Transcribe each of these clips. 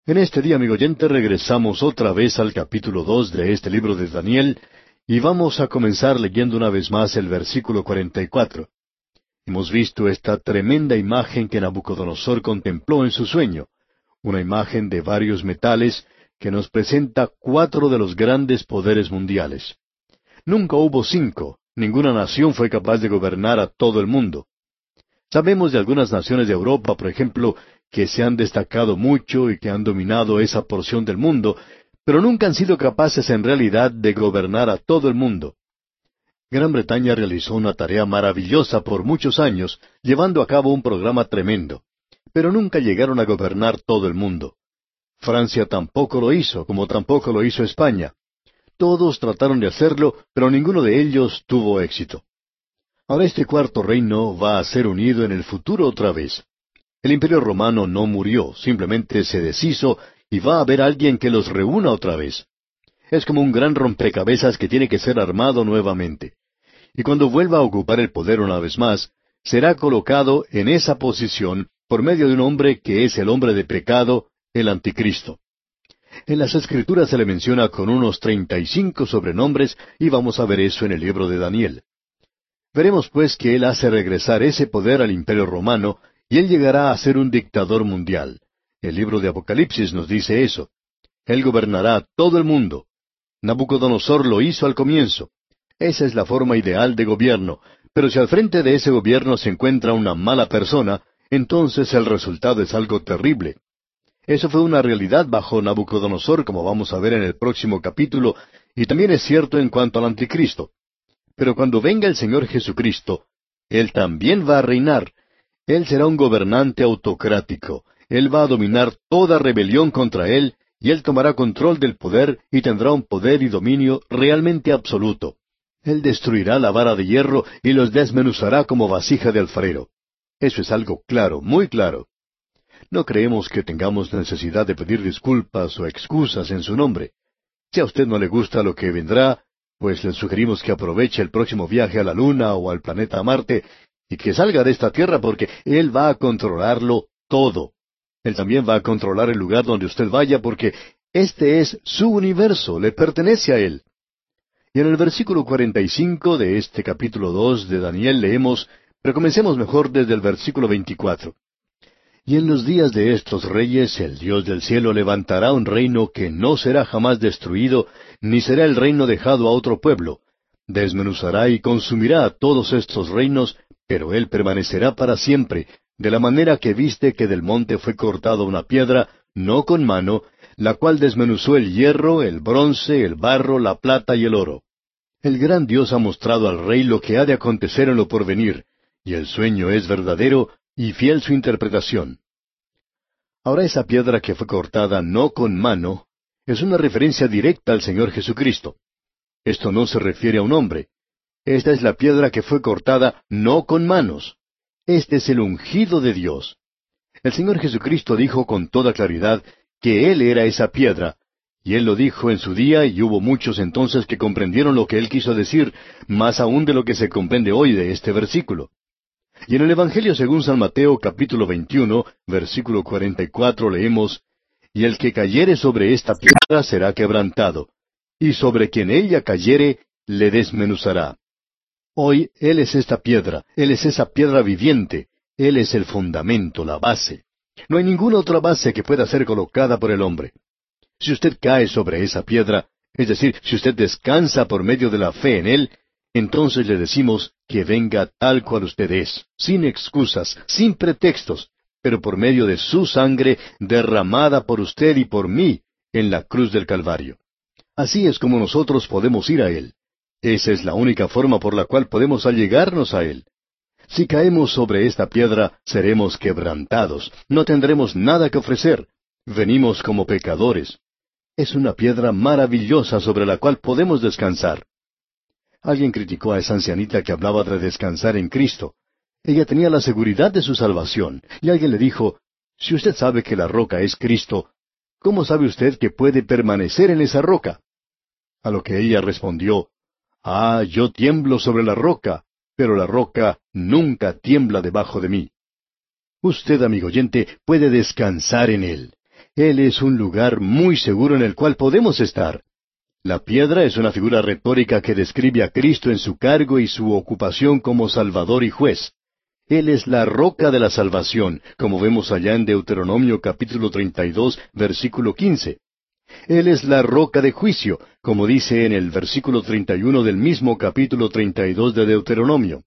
En este día, amigo oyente, regresamos otra vez al capítulo 2 de este libro de Daniel y vamos a comenzar leyendo una vez más el versículo 44. Hemos visto esta tremenda imagen que Nabucodonosor contempló en su sueño, una imagen de varios metales que nos presenta cuatro de los grandes poderes mundiales. Nunca hubo cinco, ninguna nación fue capaz de gobernar a todo el mundo. Sabemos de algunas naciones de Europa, por ejemplo, que se han destacado mucho y que han dominado esa porción del mundo, pero nunca han sido capaces en realidad de gobernar a todo el mundo. Gran Bretaña realizó una tarea maravillosa por muchos años, llevando a cabo un programa tremendo, pero nunca llegaron a gobernar todo el mundo. Francia tampoco lo hizo, como tampoco lo hizo España. Todos trataron de hacerlo, pero ninguno de ellos tuvo éxito. Ahora este cuarto reino va a ser unido en el futuro otra vez. El Imperio Romano no murió, simplemente se deshizo y va a haber alguien que los reúna otra vez. Es como un gran rompecabezas que tiene que ser armado nuevamente. Y cuando vuelva a ocupar el poder una vez más, será colocado en esa posición por medio de un hombre que es el hombre de pecado, el Anticristo. En las Escrituras se le menciona con unos 35 sobrenombres y vamos a ver eso en el libro de Daniel. Veremos pues que él hace regresar ese poder al Imperio Romano y él llegará a ser un dictador mundial. El libro de Apocalipsis nos dice eso. Él gobernará todo el mundo. Nabucodonosor lo hizo al comienzo. Esa es la forma ideal de gobierno, pero si al frente de ese gobierno se encuentra una mala persona, entonces el resultado es algo terrible. Eso fue una realidad bajo Nabucodonosor, como vamos a ver en el próximo capítulo, y también es cierto en cuanto al Anticristo. Pero cuando venga el Señor Jesucristo, Él también va a reinar. Él será un gobernante autocrático. Él va a dominar toda rebelión contra Él, y Él tomará control del poder y tendrá un poder y dominio realmente absoluto. Él destruirá la vara de hierro y los desmenuzará como vasija de alfarero. Eso es algo claro, muy claro. No creemos que tengamos necesidad de pedir disculpas o excusas en su nombre. Si a usted no le gusta lo que vendrá, pues le sugerimos que aproveche el próximo viaje a la Luna o al planeta Marte y que salga de esta tierra porque Él va a controlarlo todo. Él también va a controlar el lugar donde usted vaya porque este es su universo, le pertenece a Él. Y en el versículo 45 de este capítulo 2 de Daniel leemos, pero comencemos mejor desde el versículo 24. Y en los días de estos reyes el Dios del cielo levantará un reino que no será jamás destruido, ni será el reino dejado a otro pueblo. Desmenuzará y consumirá a todos estos reinos, pero él permanecerá para siempre, de la manera que viste que del monte fue cortada una piedra, no con mano, la cual desmenuzó el hierro, el bronce, el barro, la plata y el oro. El gran Dios ha mostrado al rey lo que ha de acontecer en lo porvenir, y el sueño es verdadero, y fiel su interpretación. Ahora esa piedra que fue cortada no con mano es una referencia directa al Señor Jesucristo. Esto no se refiere a un hombre. Esta es la piedra que fue cortada no con manos. Este es el ungido de Dios. El Señor Jesucristo dijo con toda claridad que Él era esa piedra, y Él lo dijo en su día y hubo muchos entonces que comprendieron lo que Él quiso decir, más aún de lo que se comprende hoy de este versículo. Y en el Evangelio según San Mateo capítulo 21, versículo 44 leemos, Y el que cayere sobre esta piedra será quebrantado, y sobre quien ella cayere le desmenuzará. Hoy Él es esta piedra, Él es esa piedra viviente, Él es el fundamento, la base. No hay ninguna otra base que pueda ser colocada por el hombre. Si usted cae sobre esa piedra, es decir, si usted descansa por medio de la fe en Él, entonces le decimos que venga tal cual usted es, sin excusas, sin pretextos, pero por medio de su sangre derramada por usted y por mí en la cruz del Calvario. Así es como nosotros podemos ir a Él. Esa es la única forma por la cual podemos allegarnos a Él. Si caemos sobre esta piedra, seremos quebrantados, no tendremos nada que ofrecer. Venimos como pecadores. Es una piedra maravillosa sobre la cual podemos descansar. Alguien criticó a esa ancianita que hablaba de descansar en Cristo. Ella tenía la seguridad de su salvación, y alguien le dijo, si usted sabe que la roca es Cristo, ¿cómo sabe usted que puede permanecer en esa roca? A lo que ella respondió, yo tiemblo sobre la roca, pero la roca nunca tiembla debajo de mí. Usted, amigo oyente, puede descansar en Él. Él es un lugar muy seguro en el cual podemos estar. La piedra es una figura retórica que describe a Cristo en su cargo y su ocupación como Salvador y Juez. Él es la roca de la salvación, como vemos allá en Deuteronomio capítulo 32, versículo 15. Él es la roca de juicio, como dice en el versículo 31 del mismo capítulo 32 de Deuteronomio.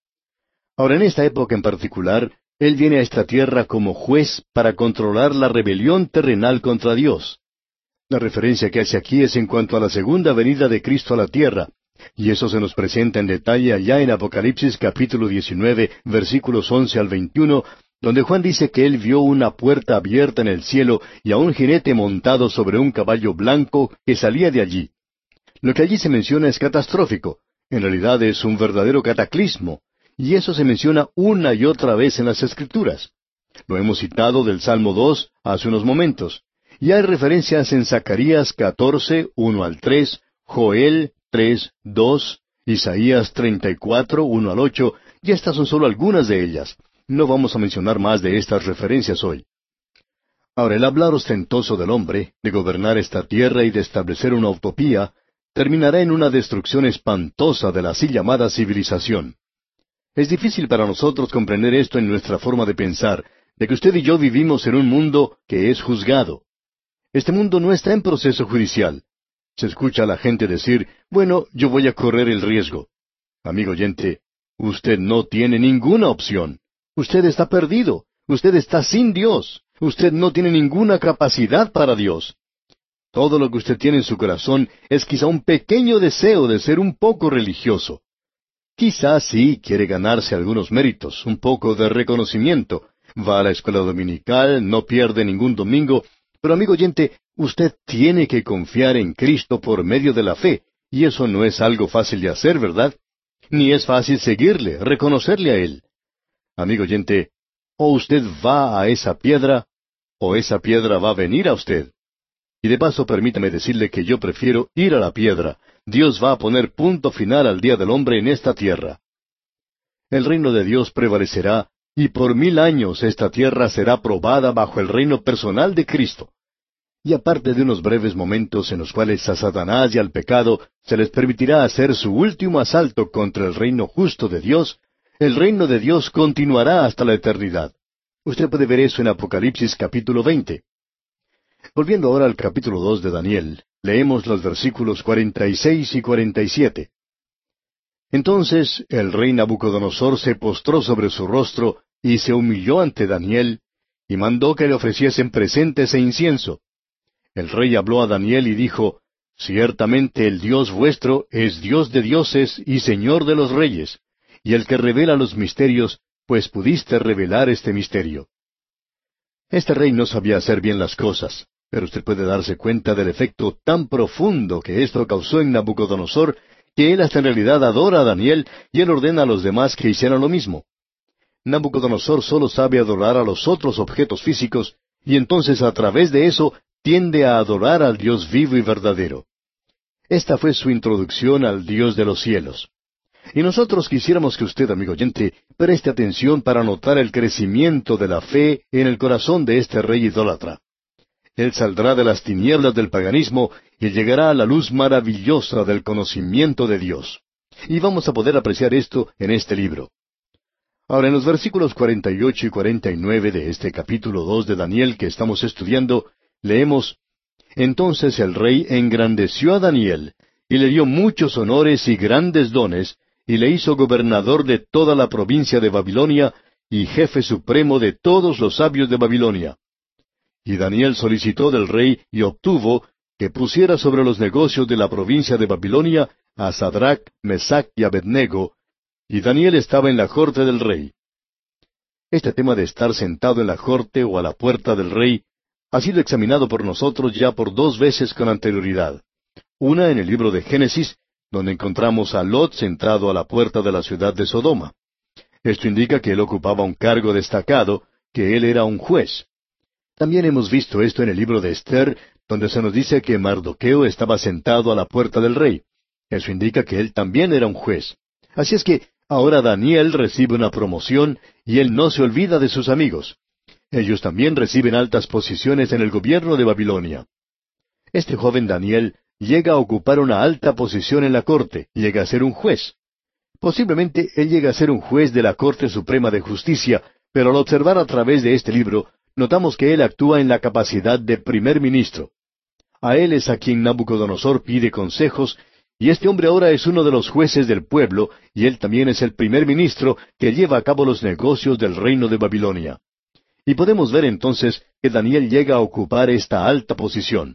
Ahora, en esta época en particular, Él viene a esta tierra como juez para controlar la rebelión terrenal contra Dios. La referencia que hace aquí es en cuanto a la segunda venida de Cristo a la tierra, y eso se nos presenta en detalle allá en Apocalipsis capítulo 19, versículos 11 al 21, donde Juan dice que él vio una puerta abierta en el cielo y a un jinete montado sobre un caballo blanco que salía de allí. Lo que allí se menciona es catastrófico, en realidad es un verdadero cataclismo, y eso se menciona una y otra vez en las Escrituras. Lo hemos citado del Salmo 2 hace unos momentos. Y hay referencias en Zacarías 14, 1 al 3, Joel 3, 2, Isaías 34, 1 al 8, y estas son solo algunas de ellas. No vamos a mencionar más de estas referencias hoy. Ahora, el hablar ostentoso del hombre, de gobernar esta tierra y de establecer una utopía, terminará en una destrucción espantosa de la así llamada civilización. Es difícil para nosotros comprender esto en nuestra forma de pensar, de que usted y yo vivimos en un mundo que es juzgado. Este mundo no está en proceso judicial. Se escucha a la gente decir, bueno, yo voy a correr el riesgo. Amigo oyente, usted no tiene ninguna opción. Usted está perdido. Usted está sin Dios. Usted no tiene ninguna capacidad para Dios. Todo lo que usted tiene en su corazón es quizá un pequeño deseo de ser un poco religioso. Quizá sí quiere ganarse algunos méritos, un poco de reconocimiento. Va a la escuela dominical, no pierde ningún domingo. Pero amigo oyente, usted tiene que confiar en Cristo por medio de la fe, y eso no es algo fácil de hacer, ¿verdad? Ni es fácil seguirle, reconocerle a Él. Amigo oyente, o usted va a esa piedra, o esa piedra va a venir a usted. Y de paso permítame decirle que yo prefiero ir a la piedra. Dios va a poner punto final al día del hombre en esta tierra. El reino de Dios prevalecerá, y por 1000 años esta tierra será probada bajo el reino personal de Cristo. Y aparte de unos breves momentos en los cuales a Satanás y al pecado se les permitirá hacer su último asalto contra el reino justo de Dios, el reino de Dios continuará hasta la eternidad. Usted puede ver eso en Apocalipsis capítulo 20. Volviendo ahora al capítulo 2 de Daniel, leemos los versículos 46 y 47. Entonces el rey Nabucodonosor se postró sobre su rostro y se humilló ante Daniel, y mandó que le ofreciesen presentes e incienso. El rey habló a Daniel y dijo, Ciertamente el Dios vuestro es Dios de dioses y Señor de los reyes, y el que revela los misterios, pues pudiste revelar este misterio. Este rey no sabía hacer bien las cosas, pero usted puede darse cuenta del efecto tan profundo que esto causó en Nabucodonosor, que él hasta en realidad adora a Daniel y él ordena a los demás que hicieran lo mismo. Nabucodonosor solo sabe adorar a los otros objetos físicos, y entonces a través de eso tiende a adorar al Dios vivo y verdadero. Esta fue su introducción al Dios de los cielos. Y nosotros quisiéramos que usted, amigo oyente, preste atención para notar el crecimiento de la fe en el corazón de este rey idólatra. Él saldrá de las tinieblas del paganismo y llegará a la luz maravillosa del conocimiento de Dios. Y vamos a poder apreciar esto en este libro. Ahora, en los versículos 48 y 49 de este capítulo 2 de Daniel que estamos estudiando, leemos, Entonces el rey engrandeció a Daniel, y le dio muchos honores y grandes dones, y le hizo gobernador de toda la provincia de Babilonia, y jefe supremo de todos los sabios de Babilonia. Y Daniel solicitó del rey y obtuvo que pusiera sobre los negocios de la provincia de Babilonia a Sadrach, Mesach y Abednego, y Daniel estaba en la corte del rey. Este tema de estar sentado en la corte o a la puerta del rey ha sido examinado por nosotros ya por 2 veces con anterioridad. Una en el libro de Génesis, donde encontramos a Lot sentado a la puerta de la ciudad de Sodoma. Esto indica que él ocupaba un cargo destacado, que él era un juez. También hemos visto esto en el libro de Esther, donde se nos dice que Mardoqueo estaba sentado a la puerta del rey. Eso indica que él también era un juez. Así es que ahora Daniel recibe una promoción y él no se olvida de sus amigos. Ellos también reciben altas posiciones en el gobierno de Babilonia. Este joven Daniel llega a ocupar una alta posición en la corte, llega a ser un juez. Posiblemente él llega a ser un juez de la Corte Suprema de Justicia, pero al observar a través de este libro, notamos que él actúa en la capacidad de primer ministro. A él es a quien Nabucodonosor pide consejos, y este hombre ahora es uno de los jueces del pueblo, y él también es el primer ministro que lleva a cabo los negocios del reino de Babilonia. Y podemos ver entonces que Daniel llega a ocupar esta alta posición.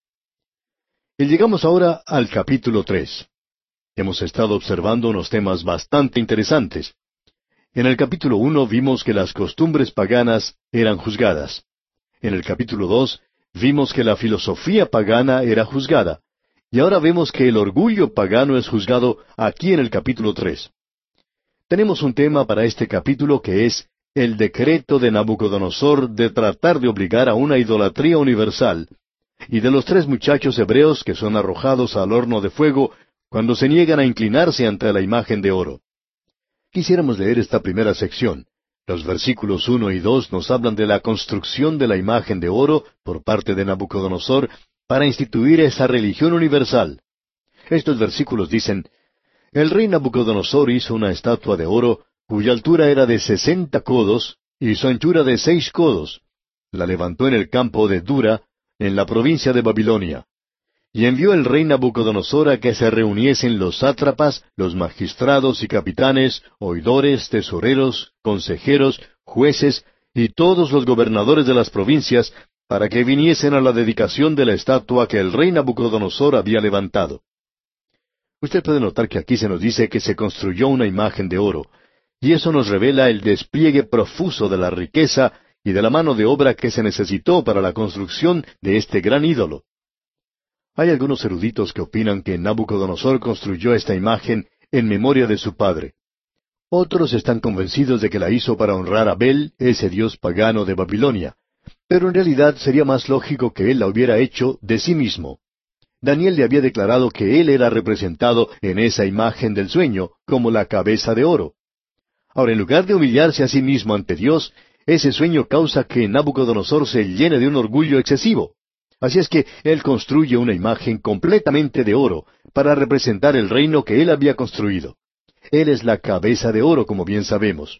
Y llegamos ahora al capítulo 3. Hemos estado observando unos temas bastante interesantes. En el capítulo 1 vimos que las costumbres paganas eran juzgadas. En el capítulo 2 vimos que la filosofía pagana era juzgada. Y ahora vemos que el orgullo pagano es juzgado aquí en el capítulo 3. Tenemos un tema para este capítulo que es el decreto de Nabucodonosor de tratar de obligar a una idolatría universal, y de los 3 muchachos hebreos que son arrojados al horno de fuego cuando se niegan a inclinarse ante la imagen de oro. Quisiéramos leer esta primera sección. Los versículos 1 y 2 nos hablan de la construcción de la imagen de oro por parte de Nabucodonosor para instituir esa religión universal. Estos versículos dicen: El rey Nabucodonosor hizo una estatua de oro cuya altura era de 60 codos y su anchura de 6 codos. La levantó en el campo de Dura, en la provincia de Babilonia. Y envió el rey Nabucodonosor a que se reuniesen los sátrapas, los magistrados y capitanes, oidores, tesoreros, consejeros, jueces y todos los gobernadores de las provincias, para que viniesen a la dedicación de la estatua que el rey Nabucodonosor había levantado. Usted puede notar que aquí se nos dice que se construyó una imagen de oro, y eso nos revela el despliegue profuso de la riqueza y de la mano de obra que se necesitó para la construcción de este gran ídolo. Hay algunos eruditos que opinan que Nabucodonosor construyó esta imagen en memoria de su padre. Otros están convencidos de que la hizo para honrar a Bel, ese dios pagano de Babilonia, pero en realidad sería más lógico que él la hubiera hecho de sí mismo. Daniel le había declarado que él era representado en esa imagen del sueño como la cabeza de oro. Ahora, en lugar de humillarse a sí mismo ante Dios, ese sueño causa que Nabucodonosor se llene de un orgullo excesivo. Así es que él construye una imagen completamente de oro para representar el reino que él había construido. Él es la cabeza de oro, como bien sabemos.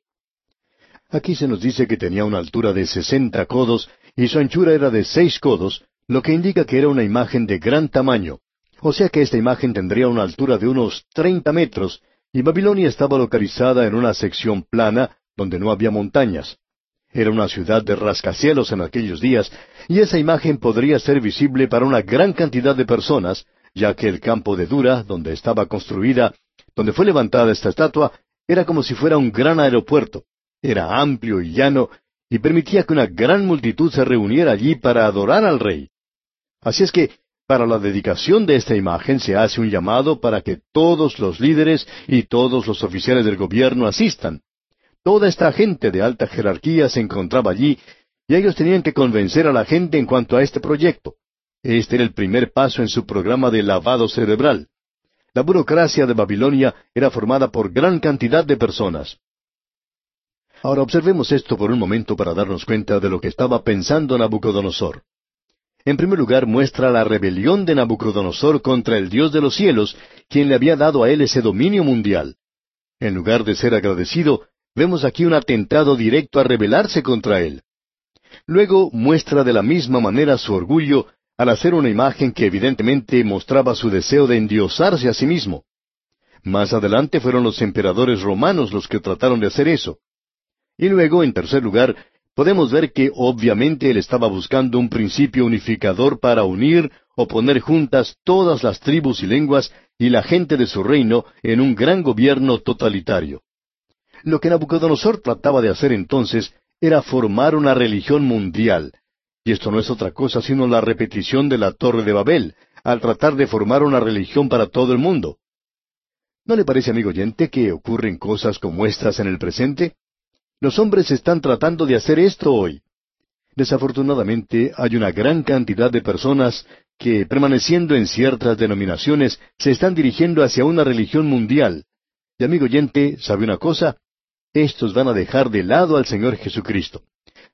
Aquí se nos dice que tenía una altura de 60 codos y su anchura era de 6 codos, lo que indica que era una imagen de gran tamaño. O sea que esta imagen tendría una altura de unos 30 metros, y Babilonia estaba localizada en una sección plana donde no había montañas. Era una ciudad de rascacielos en aquellos días, y esa imagen podría ser visible para una gran cantidad de personas, ya que el campo de Dura, donde estaba construida, donde fue levantada esta estatua, era como si fuera un gran aeropuerto. Era amplio y llano, y permitía que una gran multitud se reuniera allí para adorar al rey. Así es que, para la dedicación de esta imagen se hace un llamado para que todos los líderes y todos los oficiales del gobierno asistan. Toda esta gente de alta jerarquía se encontraba allí, y ellos tenían que convencer a la gente en cuanto a este proyecto. Este era el primer paso en su programa de lavado cerebral. La burocracia de Babilonia era formada por gran cantidad de personas. Ahora observemos esto por un momento para darnos cuenta de lo que estaba pensando Nabucodonosor. En primer lugar, muestra la rebelión de Nabucodonosor contra el Dios de los cielos, quien le había dado a él ese dominio mundial. En lugar de ser agradecido, vemos aquí un atentado directo a rebelarse contra él. Luego muestra de la misma manera su orgullo al hacer una imagen que evidentemente mostraba su deseo de endiosarse a sí mismo. Más adelante fueron los emperadores romanos los que trataron de hacer eso. Y luego, en tercer lugar, podemos ver que obviamente él estaba buscando un principio unificador para unir o poner juntas todas las tribus y lenguas y la gente de su reino en un gran gobierno totalitario. Lo que Nabucodonosor trataba de hacer entonces era formar una religión mundial, y esto no es otra cosa sino la repetición de la Torre de Babel, al tratar de formar una religión para todo el mundo. ¿No le parece, amigo oyente, que ocurren cosas como estas en el presente? Los hombres están tratando de hacer esto hoy. Desafortunadamente, hay una gran cantidad de personas que, permaneciendo en ciertas denominaciones, se están dirigiendo hacia una religión mundial. Y, amigo oyente, ¿sabe una cosa? Estos van a dejar de lado al Señor Jesucristo.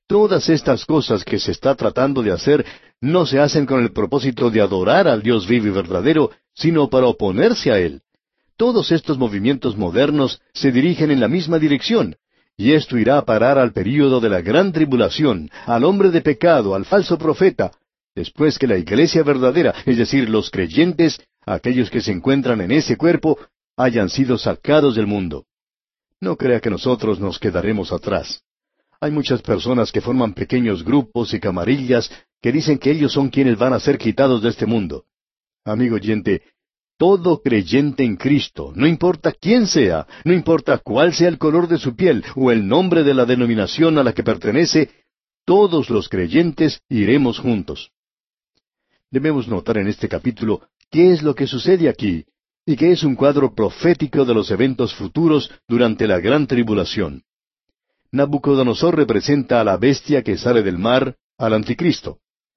Todas estas cosas que se está tratando de hacer no se hacen con el propósito de adorar al Dios vivo y verdadero, sino para oponerse a Él. Todos estos movimientos modernos se dirigen en la misma dirección, y esto irá a parar al período de la gran tribulación, al hombre de pecado, al falso profeta, después que la iglesia verdadera, es decir, los creyentes, aquellos que se encuentran en ese cuerpo, hayan sido sacados del mundo. No crea que nosotros nos quedaremos atrás. Hay muchas personas que forman pequeños grupos y camarillas que dicen que ellos son quienes van a ser quitados de este mundo. Amigo oyente, todo creyente en Cristo, no importa quién sea, no importa cuál sea el color de su piel o el nombre de la denominación a la que pertenece, todos los creyentes iremos juntos. Debemos notar en este capítulo qué es lo que sucede aquí, y que es un cuadro profético de los eventos futuros durante la gran tribulación. Nabucodonosor representa a la bestia que sale del mar, al anticristo.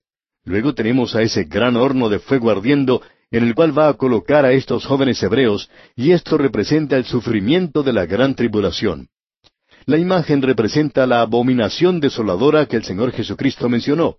Luego tenemos a ese gran horno de fuego ardiendo, en el cual va a colocar a estos jóvenes hebreos, y esto representa el sufrimiento de la gran tribulación. La imagen representa la abominación desoladora que el Señor Jesucristo mencionó.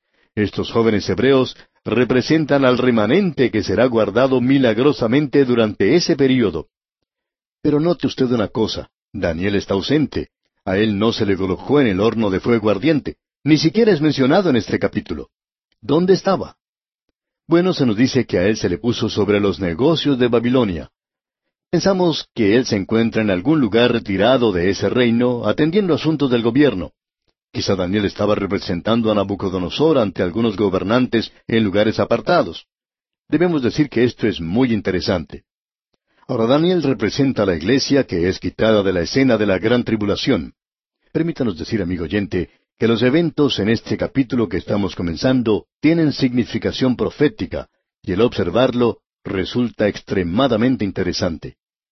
Estos jóvenes hebreos representan al remanente que será guardado milagrosamente durante ese período. Pero note usted una cosa, Daniel está ausente. A él no se le colocó en el horno de fuego ardiente. Ni siquiera es mencionado en este capítulo. ¿Dónde estaba? Bueno, se nos dice que a él se le puso sobre los negocios de Babilonia. Pensamos que él se encuentra en algún lugar retirado de ese reino, atendiendo asuntos del gobierno. Quizá Daniel estaba representando a Nabucodonosor ante algunos gobernantes en lugares apartados. Debemos decir que esto es muy interesante. Ahora, Daniel representa a la iglesia que es quitada de la escena de la gran tribulación. Permítanos decir, amigo oyente, que los eventos en este capítulo que estamos comenzando tienen significación profética, y el observarlo resulta extremadamente interesante.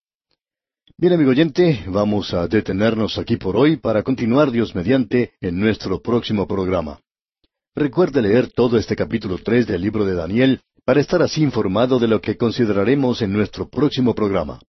Bien, amigo oyente, vamos a detenernos aquí por hoy para continuar, Dios mediante, en nuestro próximo programa. Recuerde leer todo este capítulo 3 del libro de Daniel para estar así informado de lo que consideraremos en nuestro próximo programa.